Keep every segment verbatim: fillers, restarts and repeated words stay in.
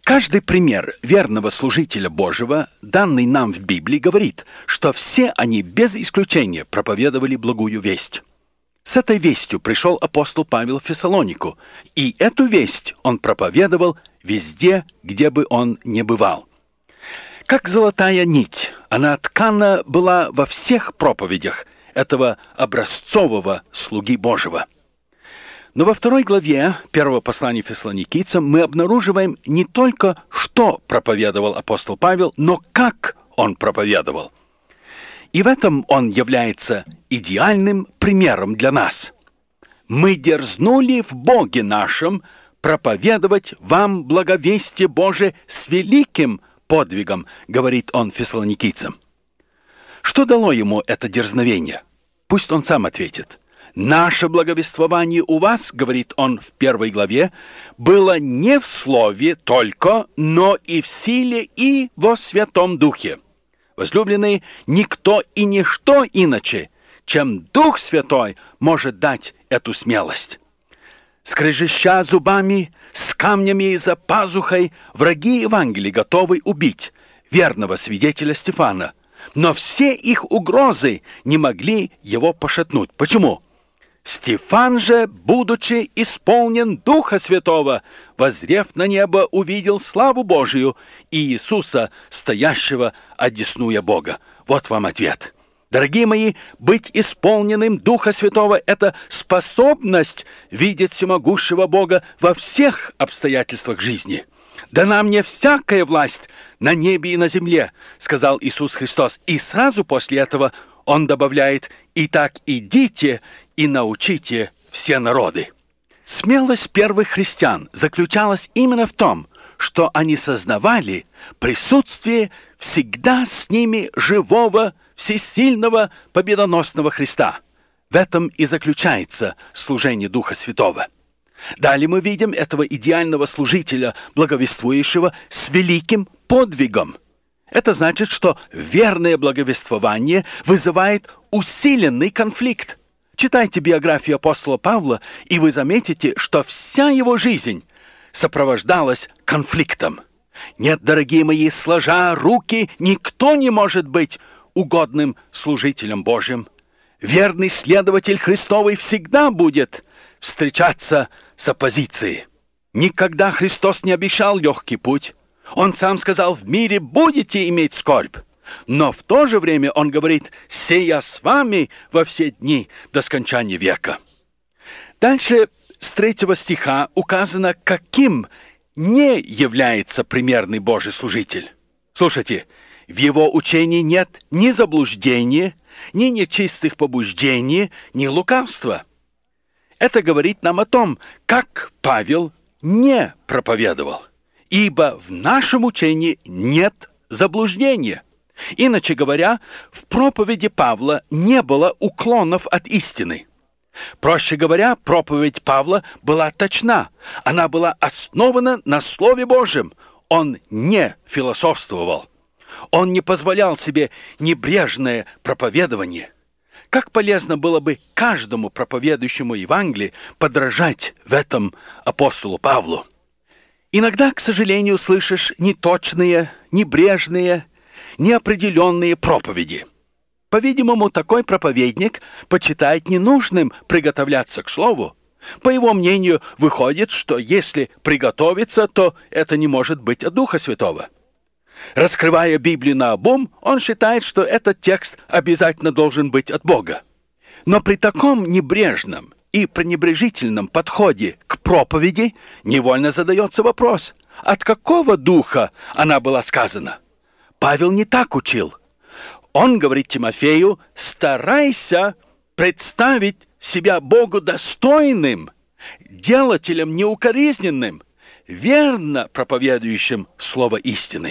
Каждый пример верного служителя Божьего, данный нам в Библии, говорит, что все они без исключения проповедовали благую весть. С этой вестью пришел апостол Павел в Фессалонику, и эту весть он проповедовал везде, где бы он ни бывал. Как золотая нить, она ткана была во всех проповедях этого образцового слуги Божьего. Но во второй главе первого послания Фессалоникийцам мы обнаруживаем не только, что проповедовал апостол Павел, но как он проповедовал. И в этом он является идеальным примером для нас. «Мы дерзнули в Боге нашем проповедовать вам благовестие Божие с великим подвигом», говорит он фессалоникийцам. Что дало ему это дерзновение? Пусть он сам ответит. «Наше благовествование у вас, — говорит он в первой главе, — было не в слове только, но и в силе и во Святом Духе. Возлюбленные, никто и ничто иначе, чем Дух Святой, может дать эту смелость. Скрежеща зубами, с камнями за пазухой, враги Евангелия готовы убить верного свидетеля Стефана, но все их угрозы не могли его пошатнуть. Почему? Стефан же, будучи исполнен Духа Святого, воззрев на небо, увидел славу Божию и Иисуса, стоящего одесную Бога». Вот вам ответ. Дорогие мои, быть исполненным Духа Святого – это способность видеть всемогущего Бога во всех обстоятельствах жизни. «Дана мне всякая власть на небе и на земле», – сказал Иисус Христос. И сразу после этого Он добавляет: «Итак, идите и научите все народы». Смелость первых христиан заключалась именно в том, что они сознавали присутствие всегда с ними живого, всесильного, победоносного Христа. В этом и заключается служение Духа Святого. Далее мы видим этого идеального служителя, благовествующего с великим подвигом. Это значит, что верное благовествование вызывает усиленный конфликт. Читайте биографию апостола Павла, и вы заметите, что вся его жизнь сопровождалась конфликтом. Нет, дорогие мои, сложа руки, никто не может быть угодным служителем Божьим. Верный следователь Христовый всегда будет встречаться с оппозицией. Никогда Христос не обещал легкий путь. Он сам сказал: «В мире будете иметь скорбь». Но в то же время Он говорит: «Сея с вами во все дни до скончания века». Дальше с третьего стиха указано, каким не является примерный Божий служитель. Слушайте, в его учении нет ни заблуждения, ни нечистых побуждений, ни лукавства. Это говорит нам о том, как Павел не проповедовал. Ибо в нашем учении нет заблуждения. Иначе говоря, в проповеди Павла не было уклонов от истины. Проще говоря, проповедь Павла была точна. Она была основана на Слове Божьем. Он не философствовал. Он не позволял себе небрежное проповедование. Как полезно было бы каждому проповедующему Евангелие подражать в этом апостолу Павлу. Иногда, к сожалению, слышишь неточные, небрежные, неопределенные проповеди. По-видимому, такой проповедник почитает ненужным приготовляться к слову. По его мнению, выходит, что если приготовиться, то это не может быть от Духа Святого. Раскрывая Библию наобум, он считает, что этот текст обязательно должен быть от Бога. Но при таком небрежном и пренебрежительном подходе к проповеди невольно задается вопрос: от какого духа она была сказана? Павел не так учил. Он говорит Тимофею: старайся представить себя Богу достойным, делателем неукоризненным, верно проповедующим слово истины.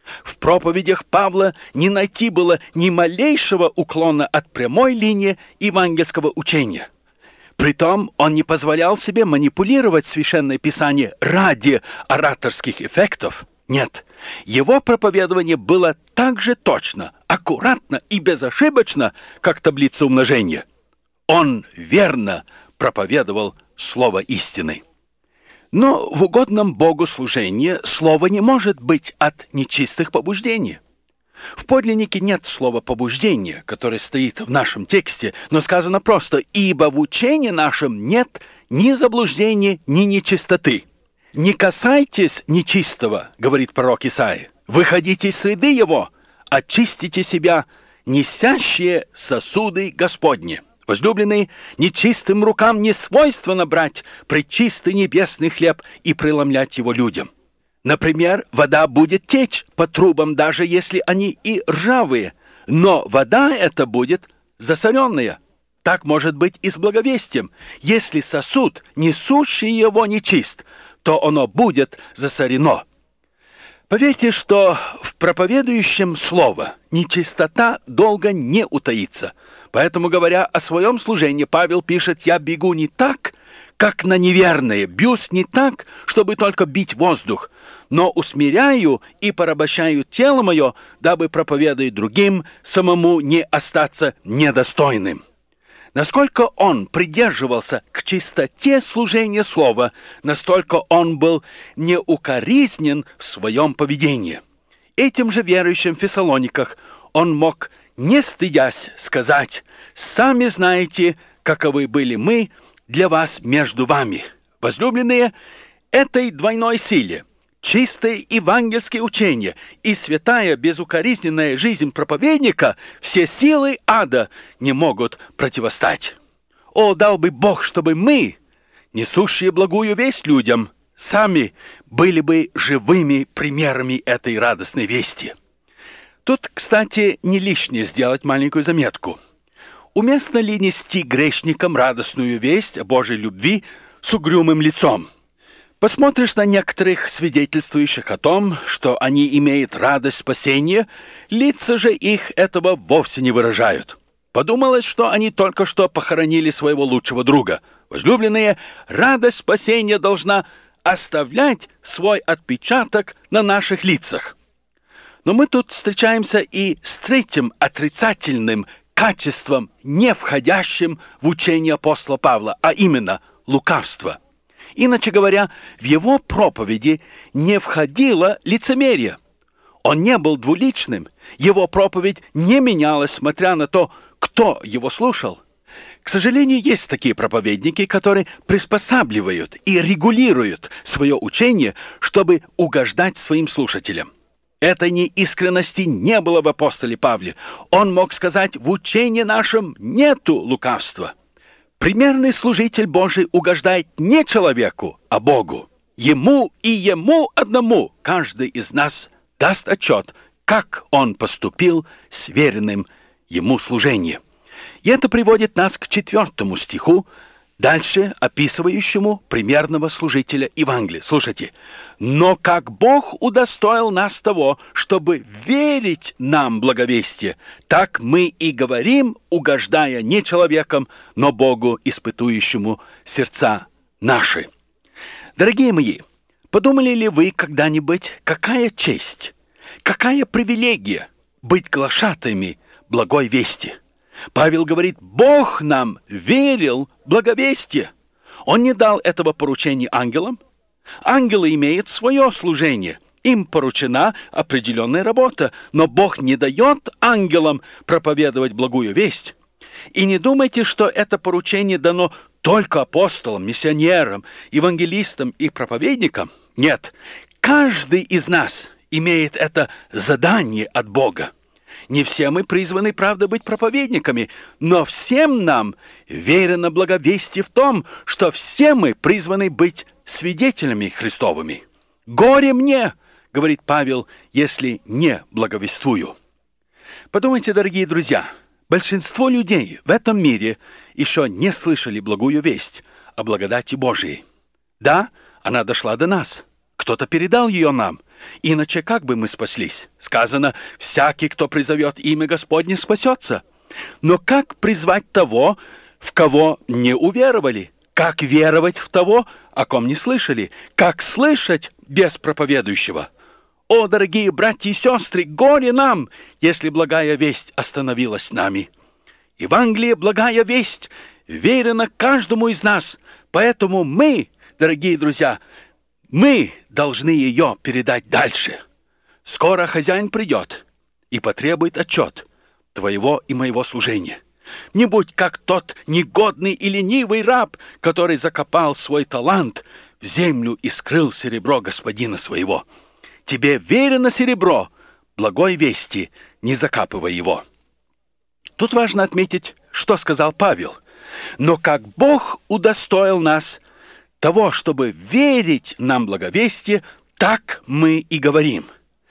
В проповедях Павла не найти было ни малейшего уклона от прямой линии евангельского учения. Притом он не позволял себе манипулировать Священное Писание ради ораторских эффектов. Нет, его проповедование было так же точно, аккуратно и безошибочно, как таблица умножения. Он верно проповедовал слово истины. Но в угодном Богу служении слово не может быть от нечистых побуждений. В подлиннике нет слова «побуждение», которое стоит в нашем тексте, но сказано просто «ибо в учении нашем нет ни заблуждения, ни нечистоты». «Не касайтесь нечистого», — говорит пророк Исаия, «выходите из среды его, очистите себя, несящие сосуды Господни». Возлюбленные, нечистым рукам не свойственно брать пречистый небесный хлеб и преломлять его людям. Например, вода будет течь по трубам, даже если они и ржавые, но вода эта будет засоленная. Так может быть и с благовестием. Если сосуд, несущий его, нечист, то оно будет засорено. Поверьте, что в проповедующем слово нечистота долго не утаится. Поэтому, говоря о своем служении, Павел пишет: «Я бегу не так, как на неверное, бьюсь не так, чтобы только бить воздух, но усмиряю и порабощаю тело мое, дабы проповедовать другим, самому не остаться недостойным». Насколько он придерживался к чистоте служения слова, настолько он был неукоризнен в своем поведении. Этим же верующим в Фессалониках он мог, не стыдясь, сказать: «Сами знаете, каковы были мы для вас между вами». Возлюбленные, этой двойной силе, чистое евангельское учение и святая безукоризненная жизнь проповедника, все силы ада не могут противостать. О, дал бы Бог, чтобы мы, несущие благую весть людям, сами были бы живыми примерами этой радостной вести. Тут, кстати, не лишнее сделать маленькую заметку. Уместно ли нести грешникам радостную весть о Божьей любви с угрюмым лицом? Посмотришь на некоторых, свидетельствующих о том, что они имеют радость спасения, лица же их этого вовсе не выражают. Подумалось, что они только что похоронили своего лучшего друга. Возлюбленные, радость спасения должна оставлять свой отпечаток на наших лицах. Но мы тут встречаемся и с третьим отрицательным качеством, не входящим в учение апостола Павла, а именно лукавство. Иначе говоря, в его проповеди не входило лицемерие. Он не был двуличным. Его проповедь не менялась, смотря на то, кто его слушал. К сожалению, есть такие проповедники, которые приспосабливают и регулируют свое учение, чтобы угождать своим слушателям. Этой неискренности не было в апостоле Павле. Он мог сказать: «В учении нашем нету лукавства». Примерный служитель Божий угождает не человеку, а Богу. Ему и ему одному каждый из нас даст отчет, как он поступил с веренным ему служением. И это приводит нас к четвертому стиху, дальше описывающему примерного служителя Евангелия. Слушайте. «Но как Бог удостоил нас того, чтобы верить нам благовестие, так мы и говорим, угождая не человеком, но Богу, испытующему сердца наши». Дорогие мои, подумали ли вы когда-нибудь, какая честь, какая привилегия быть глашатаями благой вести? Павел говорит: Бог нам верил благовестие. Он не дал этого поручения ангелам. Ангелы имеют свое служение. Им поручена определенная работа. Но Бог не дает ангелам проповедовать благую весть. И не думайте, что это поручение дано только апостолам, миссионерам, евангелистам и проповедникам. Нет, каждый из нас имеет это задание от Бога. Не все мы призваны, правда, быть проповедниками, но всем нам верено благовестие в том, что все мы призваны быть свидетелями Христовыми. «Горе мне, — говорит Павел, — если не благовествую». Подумайте, дорогие друзья, большинство людей в этом мире еще не слышали благую весть о благодати Божией. Да, она дошла до нас. Кто-то передал ее нам. Иначе как бы мы спаслись? Сказано: «Всякий, кто призовет имя Господне, спасется». Но как призвать того, в кого не уверовали? Как веровать в того, о ком не слышали? Как слышать без проповедующего? О, дорогие братья и сестры, горе нам, если благая весть остановилась с нами. Евангелие, благая весть, верена каждому из нас, поэтому мы Дорогие друзья, мы должны ее передать дальше. Скоро хозяин придет и потребует отчет твоего и моего служения. Не будь как тот негодный и ленивый раб, который закопал свой талант в землю и скрыл серебро господина своего. Тебе верено серебро, благой вести, не закапывай его. Тут важно отметить, что сказал Павел. Но как Бог удостоил нас того, чтобы верить нам благовестие, так мы и говорим.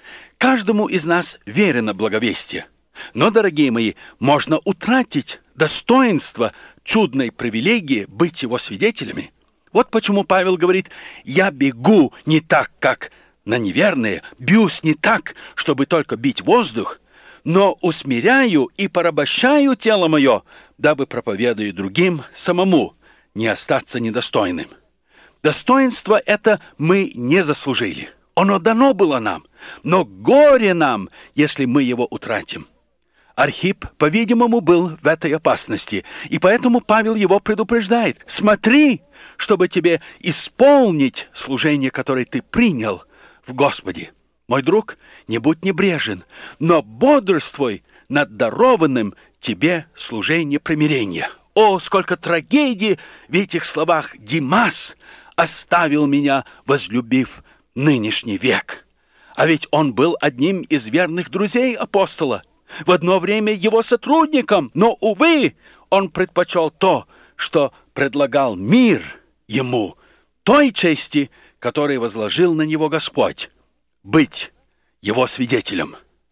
Каждому из нас верено благовестие. Но, дорогие мои, можно утратить достоинство чудной привилегии быть его свидетелями. Вот почему Павел говорит: «Я бегу не так, как на неверные, бьюсь не так, чтобы только бить воздух, но усмиряю и порабощаю тело мое, дабы, проповедуя другим, самому не остаться недостойным». Достоинство это мы не заслужили. Оно дано было нам, но горе нам, если мы его утратим. Архип, по-видимому, был в этой опасности, и поэтому Павел его предупреждает: «Смотри, чтобы тебе исполнить служение, которое ты принял в Господе. Мой друг, не будь небрежен, но бодрствуй над дарованным тебе служение примирения». О, сколько трагедий в этих словах! «Димас оставил меня, возлюбив нынешний век». А ведь он был одним из верных друзей апостола, в одно время его сотрудником, но, увы, он предпочел то, что предлагал мир ему, той чести, которую возложил на него Господь, быть его свидетелем.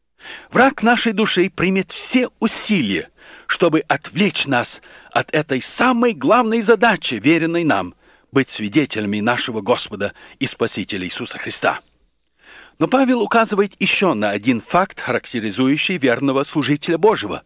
Враг нашей души примет все усилия, чтобы отвлечь нас от этой самой главной задачи, веренной нам, быть свидетелями нашего Господа и Спасителя Иисуса Христа. Но Павел указывает еще на один факт, характеризующий верного служителя Божьего.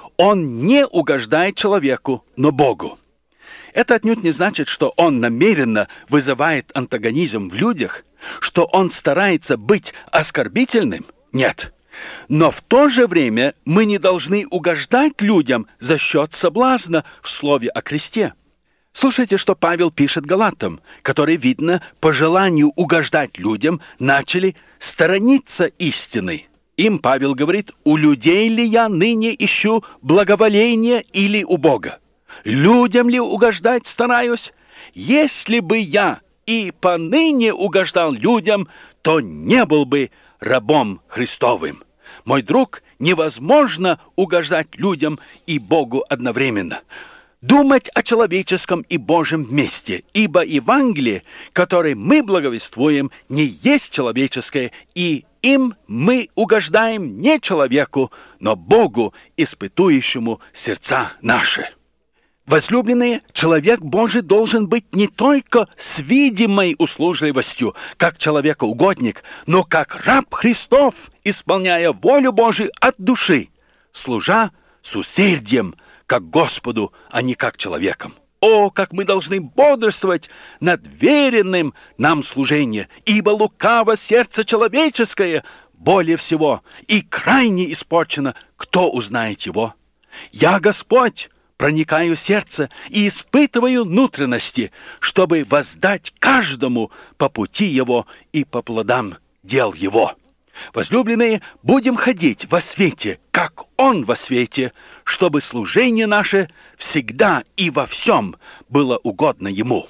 Он не угождает человеку, но Богу. Это отнюдь не значит, что он намеренно вызывает антагонизм в людях, что он старается быть оскорбительным. Нет. Но в то же время мы не должны угождать людям за счет соблазна в слове о кресте. Слушайте, что Павел пишет галатам, которые, видно, по желанию угождать людям, начали сторониться истины. Им Павел говорит: «У людей ли я ныне ищу благоволения или у Бога? Людям ли угождать стараюсь? Если бы я и поныне угождал людям, то не был бы рабом Христовым». Мой друг, невозможно угождать людям и Богу одновременно. Думать о человеческом и Божьем вместе, ибо Евангелие, которое мы благовествуем, не есть человеческое, и им мы угождаем не человеку, но Богу, испытующему сердца наши. Возлюбленные, человек Божий должен быть не только с видимой услужливостью, как человекоугодник, но как раб Христов, исполняя волю Божию от души, служа с усердием, как Господу, а не как человеком. О, как мы должны бодрствовать над веренным нам служением, ибо лукаво сердце человеческое более всего и крайне испорчено, кто узнает его? Я, Господь, проникаю в сердце и испытываю внутренности, чтобы воздать каждому по пути его и по плодам дел его. Возлюбленные, будем ходить во свете, как Он во свете, чтобы служение наше всегда и во всем было угодно Ему.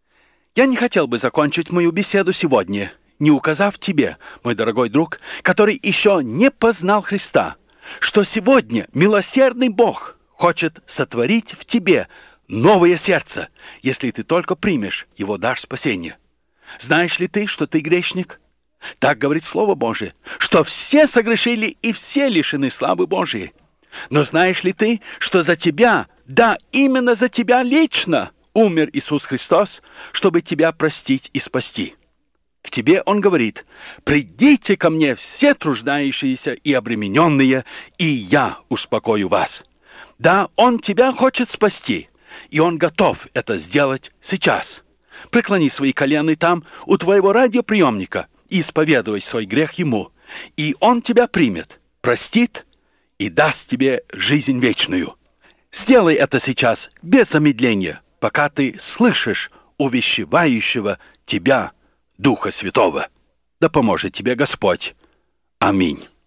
Я не хотел бы закончить мою беседу сегодня, не указав тебе, мой дорогой друг, который еще не познал Христа, что сегодня милосердный Бог хочет сотворить в тебе новое сердце, если ты только примешь Его дар спасения. Знаешь ли ты, что ты грешник? Так говорит Слово Божие, что все согрешили и все лишены славы Божией. Но знаешь ли ты, что за тебя, да, именно за тебя лично умер Иисус Христос, чтобы тебя простить и спасти? К тебе Он говорит: «Придите ко мне все труждающиеся и обремененные, и я успокою вас». Да, Он тебя хочет спасти, и Он готов это сделать сейчас. Преклони свои колени там, у твоего радиоприемника, и исповедуй свой грех Ему, и Он тебя примет, простит и даст тебе жизнь вечную. Сделай это сейчас без замедления, пока ты слышишь увещевающего тебя Духа Святого. Да поможет тебе Господь. Аминь.